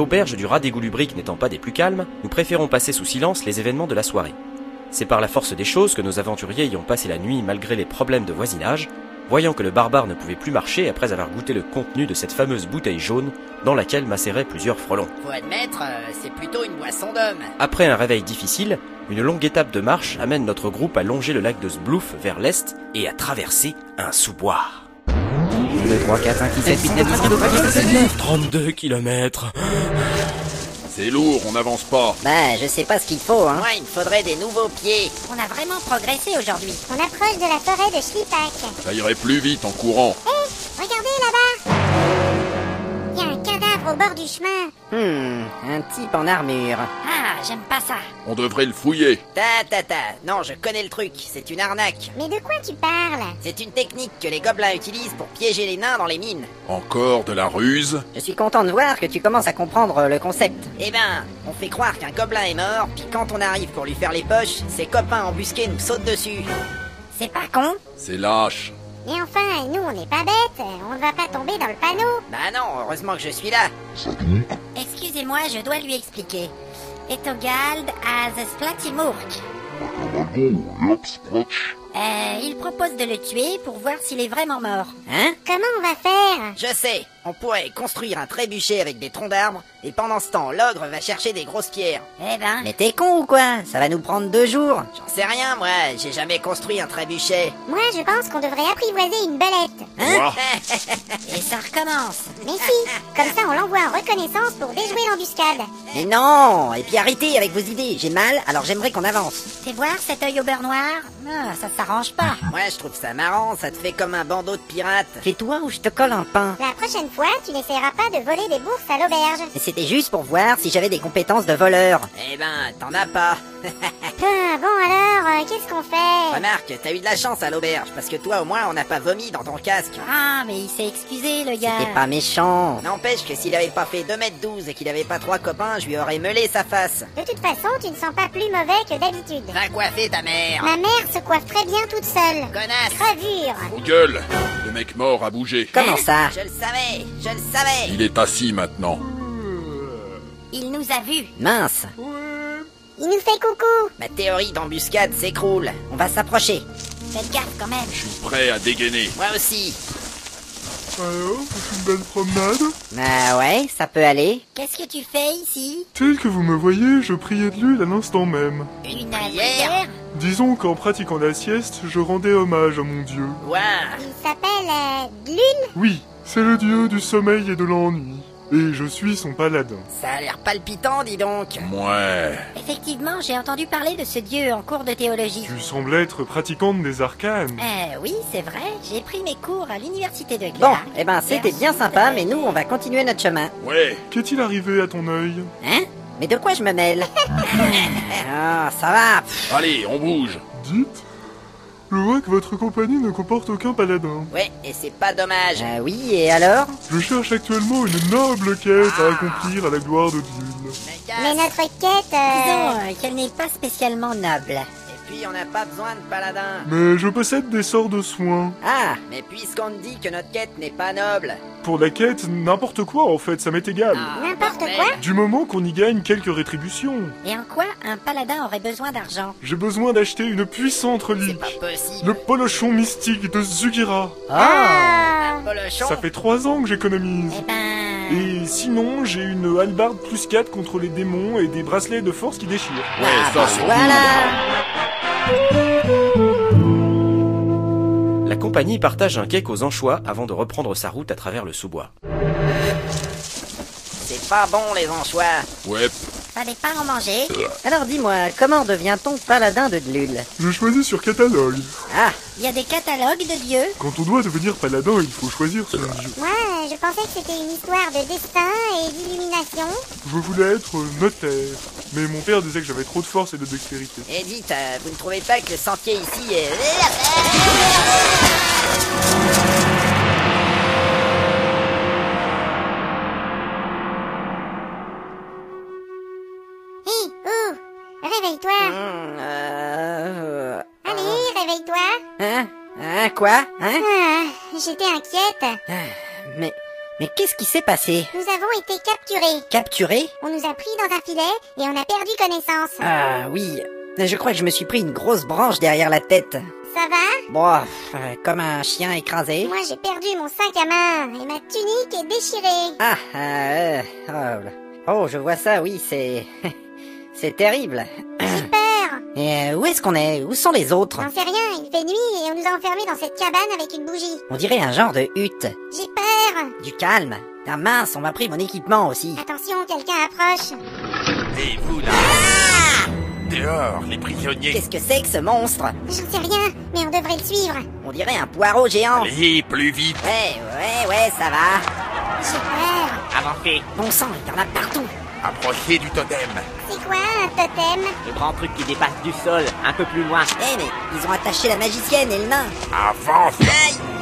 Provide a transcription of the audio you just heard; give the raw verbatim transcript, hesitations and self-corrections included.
L'auberge du rat d'égout lubrique n'étant pas des plus calmes, nous préférons passer sous silence les événements de la soirée. C'est par la force des choses que nos aventuriers y ont passé la nuit malgré les problèmes de voisinage, voyant que le barbare ne pouvait plus marcher après avoir goûté le contenu de cette fameuse bouteille jaune dans laquelle macéraient plusieurs frelons. Faut admettre, euh, c'est plutôt une boisson d'homme. Après un réveil difficile, une longue étape de marche amène notre groupe à longer le lac de Sblouf vers l'est et à traverser un sous-bois. deux, trois, quatre, cinq, six, sept, huit, neuf, trente-deux kilomètres. C'est lourd, on n'avance pas. Bah, je sais pas ce qu'il faut, hein. Moi, il me faudrait des nouveaux pieds. On a vraiment progressé aujourd'hui. On approche de la forêt de Schlipak. Ça irait plus vite en courant. Hé, regardez là-bas. Il y a un cadavre au bord du chemin. Hmm, un type en armure. Ah, j'aime pas ça. On devrait le fouiller. Ta ta ta, non, je connais le truc, c'est une arnaque. Mais de quoi tu parles? C'est une technique que les gobelins utilisent pour piéger les nains dans les mines. Encore de la ruse? Je suis content de voir que tu commences à comprendre le concept. Eh ben, on fait croire qu'un gobelin est mort, puis quand on arrive pour lui faire les poches, ses copains embusqués nous sautent dessus. C'est pas con? C'est lâche. Mais enfin, nous on n'est pas bêtes. On ne va pas tomber dans le panneau. Bah non, heureusement que je suis là. Excusez-moi, je dois lui expliquer. Etogald a the Splatimurk. Euh, il propose de le tuer pour voir s'il est vraiment mort. Hein? Comment on va faire? Je sais, on pourrait construire un trébuchet avec des troncs d'arbres, et pendant ce temps, l'ogre va chercher des grosses pierres. Eh ben... Mais t'es con ou quoi? Ça va nous prendre deux jours. J'en sais rien, moi, j'ai jamais construit un trébuchet. Moi, je pense qu'on devrait apprivoiser une belette. Hein? Et ça recommence. Mais si, comme ça on l'envoie en reconnaissance pour déjouer l'embuscade. Mais non! Et puis arrêtez avec vos idées, j'ai mal, alors j'aimerais qu'on avance. Fais voir cet œil au beurre noir. Ah, ça s'arrange pas. Moi, je trouve ça marrant, ça te fait comme un bandeau de pirates. Fais-toi ou je te colle un pain. La prochaine fois, tu n'essaieras pas de voler des bourses à l'auberge. Mais c'était juste pour voir si j'avais des compétences de voleur. Eh ben, t'en as pas. Ah, bon alors, euh, qu'est-ce qu'on fait? Remarque, t'as eu de la chance à l'auberge, parce que toi au moins on n'a pas vomi dans ton casque. Ah, mais il s'est excusé, le gars. T'es pas méchant. N'empêche que s'il avait pas fait deux mètres douze et qu'il avait pas trois copains, je lui aurais meulé sa face. De toute façon, tu ne sens pas plus mauvais que d'habitude. Va coiffer ta mère. Ma mère se coiffe très bien toute seule. Connasse. Crevure. Au gueule. Le mec mort a bougé. Comment ça? Je le savais, je le savais. Il est assis maintenant. Il nous a vus. Mince. Il nous fait coucou. Ma théorie d'embuscade s'écroule. On va s'approcher. Faites gaffe quand même. Je suis prêt à dégainer. Moi aussi. Alors, c'est une belle promenade? Ah ouais, ça peut aller. Qu'est-ce que tu fais ici? Tel que vous me voyez, je priais de l'huile à l'instant même. Une prière? Disons qu'en pratiquant la sieste, je rendais hommage à mon dieu. Waouh. Il s'appelle euh, Glul. Oui, c'est le dieu du sommeil et de l'ennui. Et je suis son paladin. Ça a l'air palpitant, dis donc. Ouais. Effectivement, j'ai entendu parler de ce dieu en cours de théologie. Tu sembles être pratiquante des arcanes. Euh, oui, c'est vrai. J'ai pris mes cours à l'université de Bon, Glark. eh ben c'était bien sympa, mais nous on va continuer notre chemin. Ouais. Qu'est-il arrivé à ton œil? Hein? Mais de quoi je me mêle? Ah, ça va. Allez, on bouge. Dites, je vois que votre compagnie ne comporte aucun paladin. Ouais, et c'est pas dommage. Ah oui, et alors? Je cherche actuellement une noble quête à accomplir à la gloire de Dieu. Mais notre quête... euh, Disons euh, qu'elle n'est pas spécialement noble. Et puis on n'a pas besoin de paladin. Mais je possède des sorts de soins. Ah, mais puisqu'on dit que notre quête n'est pas noble... Pour la quête, n'importe quoi en fait, ça m'est égal. N'importe quoi? Du moment qu'on y gagne quelques rétributions. Et en quoi un paladin aurait besoin d'argent? J'ai besoin d'acheter une puissante relique. C'est pas possible. Le polochon mystique de Zugira. Ah. Polochon. Ça fait trois ans que j'économise. Eh ben... Et sinon, j'ai une hallebarde plus quatre contre les démons et des bracelets de force qui déchirent. Ouais, ça c'est Voilà. La compagnie partage un cake aux anchois avant de reprendre sa route à travers le sous-bois. C'est pas bon les anchois. Ouais. Fallait pas en manger. Alors dis-moi, comment devient-on paladin de Glul? Je choisis sur catalogue. Ah, Il y a des catalogues de dieux. Quand on doit devenir paladin, il faut choisir son dieu. Moi, je pensais que c'était une histoire de destin et d'illumination. Je voulais être notaire, mais mon père disait que j'avais trop de force et de dextérité. et dites, euh, vous ne trouvez pas que le sentier ici est... Hé, oh, réveille-toi. Hum, euh... Allez, réveille-toi. Hein? Hein, quoi? Hein? Ah, j'étais inquiète. Ah, Mais... Mais qu'est-ce qui s'est passé? Nous avons été capturés. Capturé? On nous a pris dans un filet et on a perdu connaissance. Ah oui, je crois que je me suis pris une grosse branche derrière la tête. Ça va? Bon, euh, comme un chien écrasé. Moi j'ai perdu mon sac à main et ma tunique est déchirée. Ah, euh, oh, oh, je vois ça, oui, c'est... c'est terrible. J'ai peur. Et euh, où est-ce qu'on est? Où sont les autres? J'en sais rien, il fait nuit et on nous a enfermés dans cette cabane avec une bougie. On dirait un genre de hutte. J'ai peur. Du calme. Ah mince, on m'a pris mon équipement aussi. Attention, quelqu'un approche. Et vous là? Dehors, les prisonniers. Qu'est-ce que c'est que ce monstre? J'en sais rien, mais on devrait le suivre. On dirait un poireau géant. Allez, plus vite. Ouais, ouais, ouais, ça va. J'ai peur. Avancez. Bon sang, il y en a partout. Approchez du totem. C'est quoi un totem? Le grand truc qui dépasse du sol, un peu plus loin. Eh mais ils ont attaché la magicienne et le nain. Avance. Aïe.